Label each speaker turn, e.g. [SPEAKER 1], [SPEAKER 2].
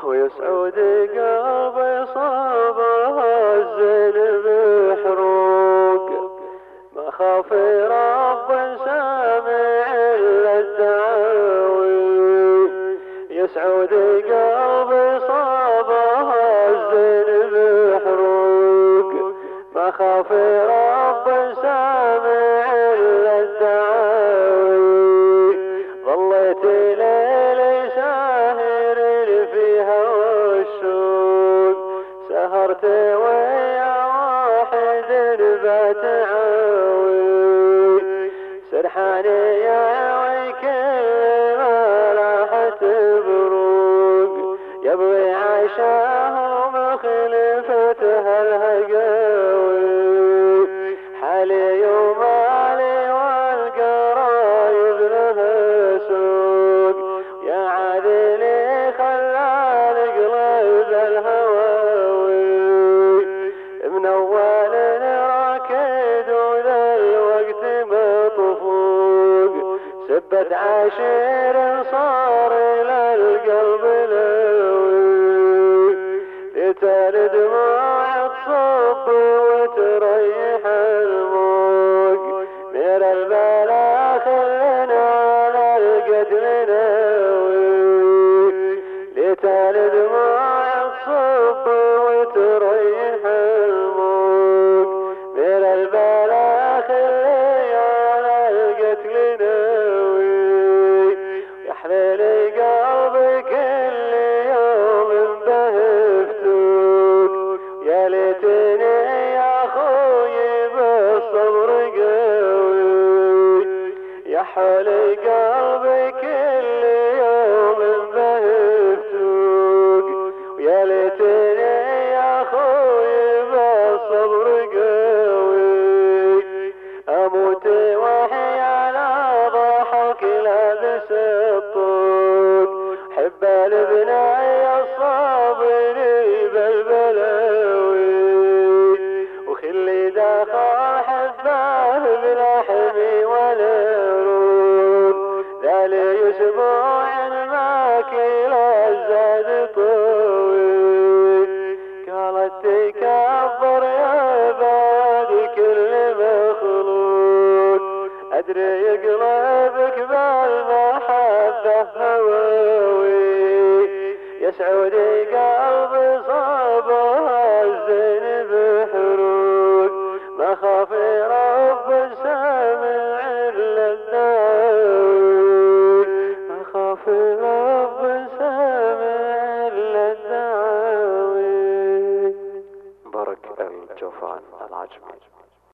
[SPEAKER 1] ويسعد قلبي صابها الزين بحروق، ما خاف رب سامع الا الدعاوي. يسعد قلبي صابها الزين بحروق، ما خاف رب سامع الا الدعاوي. ظليت ليلي ساهر فيها والشوق، سهرت ويا واحد بات عاوي. سرحاني يا ويكل ما راحت بروق، يبغي عشاه مخلفتها الهقاوي. حالي ومالي والقرايب لها سوق، يا عادلي خلى القلب الهواوي. من اول راكد وذا الوقت مطفوق، سبت عشير صار الى القلب لوي. ليت دموع تصب وتريح الموج، من البلا خلنا على القتل ناوي. ليت دموع تصب وتريح الموج، من البلا خلنا على القتل ناوي. يحمل قلبي كل يوم بهفتوك، يا ليتني يا خوي بالصبر قوي. يحمل قلبي كل يوم بهفتوك، يا ليتني يا خوي بالصبر قوي. اموت وحي على ضحك لابس الطوق، حب البنايا الصابر بالبلاوي. وخلي دخل حباه بلحم والعروق، ذالي اسبوع ما كلا الزاد طوي. قالت تكبر يا بعد كل مخلوق، ادري يقلبك بالمحبه هواوي. يسعد قلبي صابها الزين بحروق، ما خاف رب سامع الا الدعاوي. ما خاف رب سامع الا الدعاوي.
[SPEAKER 2] بارك الجوفان العجمي.